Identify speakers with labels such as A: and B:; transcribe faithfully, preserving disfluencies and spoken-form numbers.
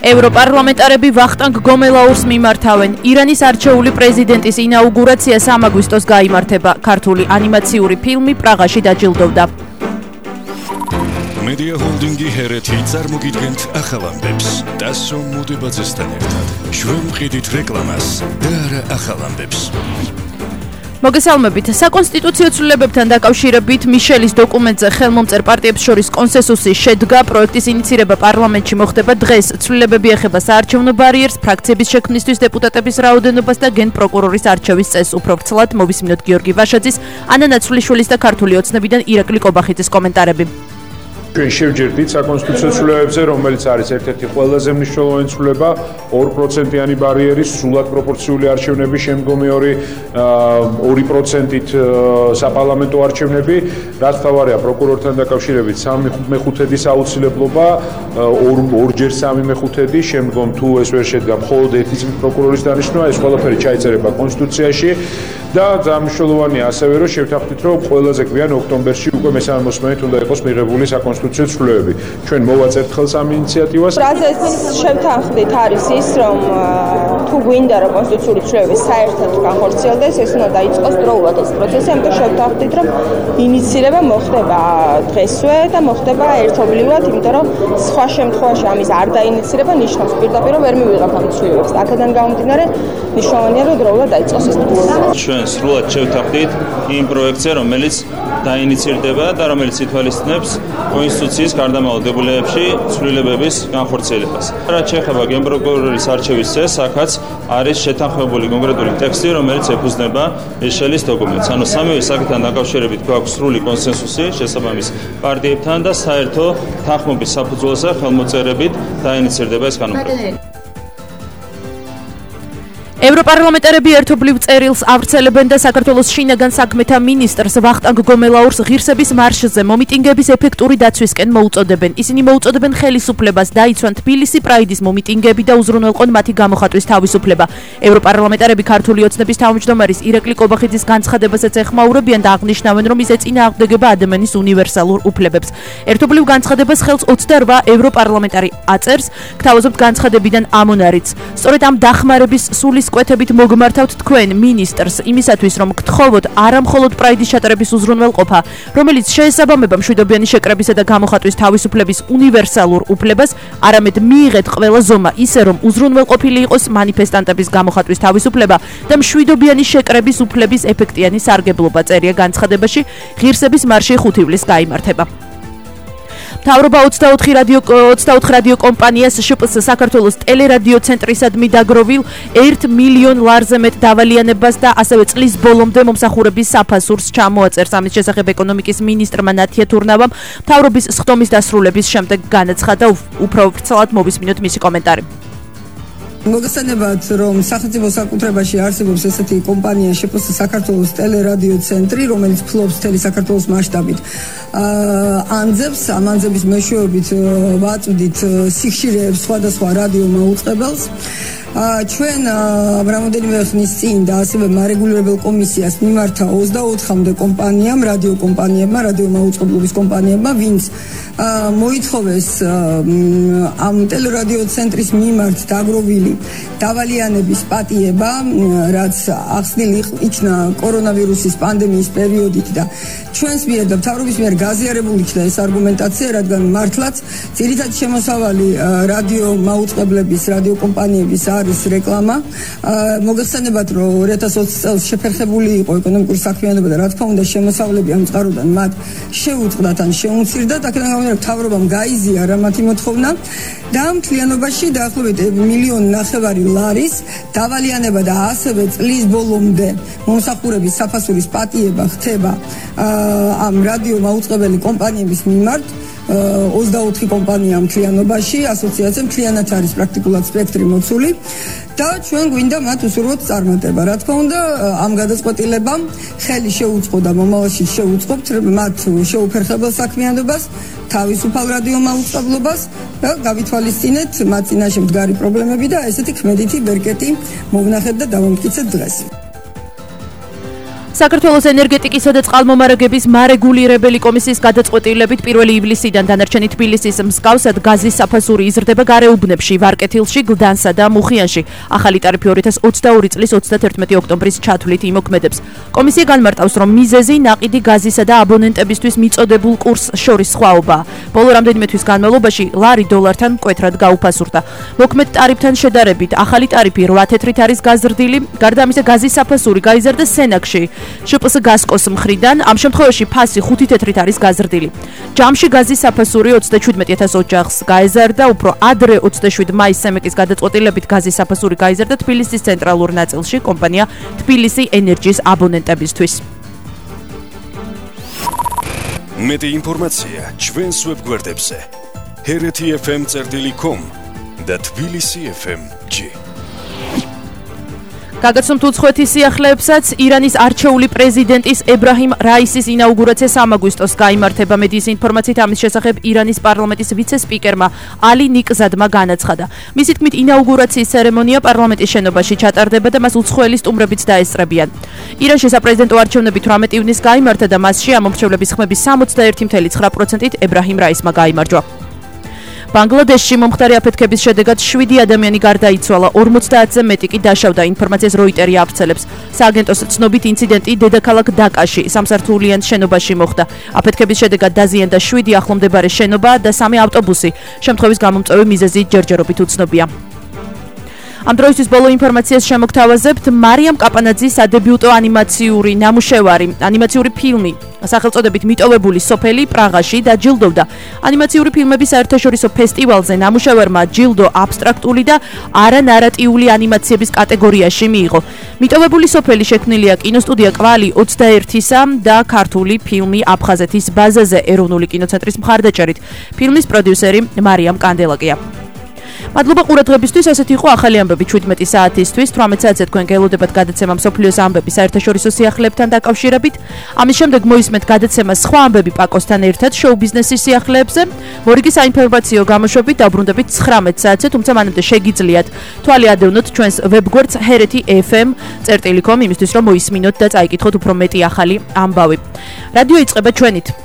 A: ევროპარლამენტარები ვახტანგ გომელაურს მიმართავენ. ირანის არჩეული პრეზიდენტის ინაუგურაცია სამ აგვისტოს გაიმართება. ქართული ანიმაციური ფილმი პრაღაში დაჯილდოვდა.
B: Media Holdingi ჰერეთი წარმოგიდგენთ ახალ ამბებს. დასო მოდებაძესთან ერთად. ჩვენ ვყიდით რეკლამას და არა ახალ ამბებს.
A: მოგესალმებით. საკონსტიტუციო ცვლილებებთან დაკავშირებით მიშელის დოკუმენტზე ხელმომწერ პარტიებს შორის კონსენსუსი შედგა. პროექტის ინიცირება პარლამენტში მოხდება დღეს. ცვლილებები ეხება საარჩევნო ბარიერს, ფრაქციების შექმნისთვის დეპუტატების რაოდენობას და გენპროკურორის არჩევის წესს. უფრო ვრცლად მოვისმინოთ გიორგი ვაშაძის, ანა ნაცვლიშვილის და ქართული ოცნებიდან ირაკლი კობახიძის კომენტარები.
C: ჩვენ შევჯერდით საკონსტიტუციო ცვლილებებზე, რომელიც არის ერთ-ერთი ყველაზე მნიშვნელოვანი ცვლილება, ორ პროცენტიანი ბარიერის სრულად პროპორციული არჩევნები, შემდგომი ორი პროცენტით საპარლამენტო არჩევნები, რაც თავარია პროკურორთან დაკავშირებით სამი მეხუთედის აუცილებლობა, ორჯერ სამი მეხუთედი, შემდგომ თუ ეს ვერ შედგა, მხოლოდ ერთი წლის პროკურორის დანიშვნა, ეს ყველაფერი ჩაიწერება კონსტიტუციაში და ძალიან მნიშვნელოვანია ასევე, რომ შევთანხმდით, რომ ყველაზე გვიან ოქტომბერში უკვე მესამე მოსმენით უნდა იყოს მიღებული საკონსტიტუციო ცვლილებები. ჩვენ მოვაწერთ ხელს ამ ინიციატივას.
D: რაზეც შევთანხმდით არის ის, რომ თუ გვინდა რომ კონსტიტუციური ცვლილებები საერთოდ განხორციელდეს, ეს უნდა დაიწყოს დროულად ეს პროცესი, ამიტომ შევთანხმდით, რომ ინიცირება მოხდება დღესვე და მოხდება ერთობლივად, იმიტომ რომ სხვა შემთხვევაში ამის არ დაინიცირება ნიშნავს პირდაპირ რომ ვერ მივიღებთ ამ ცვლილებებს. აქედან გამომდინარე, მნიშვნელოვანია რომ დროულად დაიწყოს ეს პროცესი.
E: ჩვენ სრულად შევთანხმდით იმ პროექტზე, რომელიც დაინიცირდება და რომელიც ითვალისწინებს კონსტიტუციის გარდამავალ დებულებში ცვლილებების განხორციელებას. რაც შეეხება გენპროკურორის არჩევის წესს, აქაც არის შეთანხმებული კონკრეტული ტექსტი, რომელიც ეფუძნება მიშელის დოკუმენტს. ანუ სამივე საკითხთან დაკავშირებით გვაქვს სრული კონსენსუსი შესაბამის პარტიებთან და საერთო თანხმობის საფუძველზე ხელმოწერებით დაინიცირდება ეს კანონმდებლობა.
A: ევროპარლამენტარები ერთობლივ წერილს ავრცელებენ და საქართველოს შინაგან საქმეთა მინისტრს ვახტანგ გომელაურს ღირსების მარშზე მომიტინგების ეფექტური დაცვისკენ მოუწოდებენ. ისინი მოუწოდებენ ხელისუფლებას დაიცვან თბილისი პრაიდის მომიტინგები და უზრუნველყონ მათი გამოხატვის თავისუფლება. ევროპარლამენტარები ქართული ოცნების თავმჯდომარის ირაკლი კობახიძის განცხადებასაც ეხმაურებიან და აღნიშნავენ, რომ ის ეწინააღმდეგება ადამიანის უნივერსალურ უფლებებს. ერთობლივ განცხადებას ხელს ოცდაორ ევროპარლამენტარი აწერს, გთავაზობთ განცხადებიდან ამონარიც. სწორედ ამ დახმარების სულის კვეთებით მოგმართავთ თქვენ მინისტრს იმისათვის, რომ გთხოვოთ არა მხოლოდ პრაიდის ჩატარების უზრუნველყოფა, რომელიც შეესაბამება მშვიდობიანი შეკრებისა და გამოხატვის თავისუფლების უნივერსალურ უფლებას, არამედ მიიღეთ ყველა ზომა ისე, რომ უზრუნველყოფილი იყოს მანიფესტანტების გამოხატვის თავისუფლება და მშვიდობიანი შეკრების უფლების ეფექტიანი სარგებლობა. წერია განცხადებაში. ღირსების მარში ხუთი ივლისს გაიმართება. მთავრობა ოცდაოთხ რადიო კომპანიას შპს საქართველოს ტელერადიო ცენტრისადმი დაგროვილ ერთ მილიონ ლარზე მეტ დავალიანებას და ასევე წლის ბოლომდე მომსახურების საფასურს ჩამოაწერს. ამის შესახებ ეკონომიკის მინისტრმა ნათია თურნავამ მთავრობის სხდომის დასრულების შემდეგ განაცხადა. უფრო ვრცლად მოვისმინოთ მისი კომენტარი.
F: მოგესალმებით, რომ სახელმწიფო საკუთრებაში არსებობს ესეთი კომპანია შპს საქართველოს ტელერადიო ცენტრი, რომელიც ფლობს მთელი საქართველოს მასშტაბით ანძებს, ამ ანძების მეშვეობით ვაწვდით სიხშირეებს სხვადასხვა რადიო მაუწყებელს. ჩვენ რამოდენიმე ხნის წინ და ასევე მარეგულირებელ კომისიას მიმართა ოცდაოთხამდე კომპანიამ, რადიო კომპანიებმა, რადიო მაუწყებლობის კომპანიებმა, ვინც მოითხოვეს ამ ტელერადიო ცენტრის მიმართ დაგროვილი დავალიანების პატიება, რაც ახსნილი იქნა კორონავირუსის პანდემიის პერიოდით და ჩვენს მიერ და მთავრობის მიერ გაზიარებული იქნა ეს არგუმენტაცია, რადგან მართლაც ძირითადი შემოსავალი რადიო მაუწყებლების, რადიო კომპანიების არის რეკლამა. მოგეხსენებათ, რომ ორი ათას ოცი წელს შეფერხებული იყო ეკონომიკური საქმიანობა და რა თქმა უნდა შემოსავლები ამ წყაროდან მათ შეუწყდათ ან შეუმცირდათ. აქედან გამომდინარე, მთავრობამ გაიზიარა მათი მოთხოვნა და ამ მთლიანობაში დაახლოებით მილიონ ნახევარი ლარის დავალიანება და ასევე წლის ბოლომდე მომსახურების საფასურის პატიება ხდება ამ რადიო მაუწყებელი კომპანიების მიმართ. ოცდაოთხი კომპანია მთლიანობაში, ასოციაცია მთლიანად არის პრაქტიკულად სპექტრი მოცული და ჩვენ გვინდა მათ უსურვოთ წარმატება. რა თქმა უნდა, ამ გადაწყვეტილებამ ხელი შეუწყო და მომავალში შეუწყობთ მათ შეუფერხებელ საქმიანობას, თავისუფალ რადიო მაუწყებლობას და გავითვალისწინეთ მათ წინაშე მდგარი პრობლემები და ესეთი ქმედითი ბერკეტი მოვნახეთ და დავამტკიცეთ დღეს.
A: საქართველოს ენერგეტიკისა და წყალმომარაგების მარეგულირებელი კომისიის გადაწყვეტილებით პირველი ივლისიდან დანარჩენი თბილისის მსგავსად გაზის საფასური იზრდება გარეუბნებში, ვარკეთილში, გლდანსა და მუხიანში. ახალი ტარიფი ორი ათას ოცდაორი წლის ოცდათერთმეტი ოქტომბრის ჩათვლით იმოქმედებს. კომისია განმარტავს, რომ მიზეზი ნაყიდი გაზისა და აბონენტებისთვის მიწოდებულ კურსს შორის სხვაობაა. ბოლო რამდენიმე თვის განმავლობაში ლარი დოლართან მკვეთრად გაუფასურდა. მოქმედ ტარიფთან შედარებით ახალი ტარიფი რვა თეთრით არის გაზრდილი, გარდა ამისა გაზის საფასური გაიზარდა სენაკში. შპს გასკოს მხრიდან ამ შემთხვევაში ფასი ხუთი თეთრით არის გაზრდილი. ჯამში გაზის საფასური ოცდაშვიდმეტი ათას ოჯახს გაეზარდა, უფრო ადრე ოცდაშვიდი მაისს სემეკის გადაწყვეტილებით გაზის საფასური გაიზარდა თბილისის ცენტრალურ ნაწილში კომპანია თბილისი ენერჯის აბონენტებისთვის.
B: მეტი ინფორმაცია ჩვენს ვებგვერდებზე ჰერეთი ეფ ემ წერტილი კომ და თბილისი ეფ ემ ჯი.
A: გაგაცნობთ უცხოეთის სიახლეებსაც. ირანის არჩეული პრეზიდენტის ებრაჰიმ რაისის ინაუგურაცია სამ აგვისტოს გაიმართება. მედიის ინფორმაციით ამის შესახებ ირანის პარლამენტის ვიცე-სპიკერმა ალი ნიკზადმა განაცხადა. მისი თქმით, ინაუგურაციის ცერემონია პარლამენტის შენობაში ჩატარდება და მას უცხოელი სტუმრებიც დაესწრებიან. ირანში საპრეზიდენტო არჩევნები თვრამეტი ივნისს გაიმართა და მასში ამომრჩევლების ხმების სამოცდაერთი წუთი ცხრა პროცენტით ებრაჰიმ რაისმა გაიმარჯვა. ბანგლადეშში მომხდარი აფეთქების შედეგად შვიდი ადამიანი გარდაიცვალა, ორმოცდაათზე მეტი კი დაშავდა. ინფორმაციას როიტერი ავრცელებს. სააგენტოს ცნობით ინციდენტი დედაქალაქ დაკაში, სამსართულიან შენობაში მოხდა. აფეთქების შედეგად დაზიანდა შვიდი ახლომდებარე შენობა და სამი ავტობუსი. შემთხვევის გამომწვევი მიზეზი ჯერჯერობით უცნობია. ამ დროისთვის ბოლო ინფორმაციას შემოგთავაზებთ. მარიამ კაპანაძის სადებიუტო ანიმაციური ნამუშევარი, ანიმაციური ფილმი სახელწოდებით მიტოვებული სოფელი პრაღაში დაჯილდოვდა. ანიმაციური ფილმების საერთაშორისო ფესტივალზე ნამუშევარმა ჯილდო აბსტრაქტული და არანარატიული ანიმაციების კატეგორიაში მიიღო. მიტოვებული სოფელი შექმნილია კინოსტუდია კვალი ოცდაერთისა და ქართული ფილმი აფხაზეთის ბაზაზე ეროვნული კინოცენტრის მხარდაჭერით. ფილმის პროდიუსერი მარიამ კანდელაკია. მადლობა ყურადღებისთვის. ესეთი იყო ახალი ამბები ჩვიდმეტი საათისთვის. თვრამეტ საათზე თქვენ გელოდებათ გადაცემა მსოფლიოს ამბები საერთაშორისო სიახლეებთან დაკავშირებით. ამის შემდეგ მოისმენთ გადაცემა სხვა ამბები პაკოსთან ერთად შოუ-ბიზნესის სიახლეებზე. მორიგი საინფორმაციო გამოშვებით დაუბრუნდებით ცხრამეტ საათზე, თუმცა მანამდე შეგიძლიათ თვალი ადევნოთ ჩვენს ვებგვერდს ჰერეთი ეფ ემ წერტილი კომ იმისთვის რომ მოისმინოთ და წაიკითხოთ უფრო მეტი ახალი ამბავი. რადიო იწყება ჩვენით.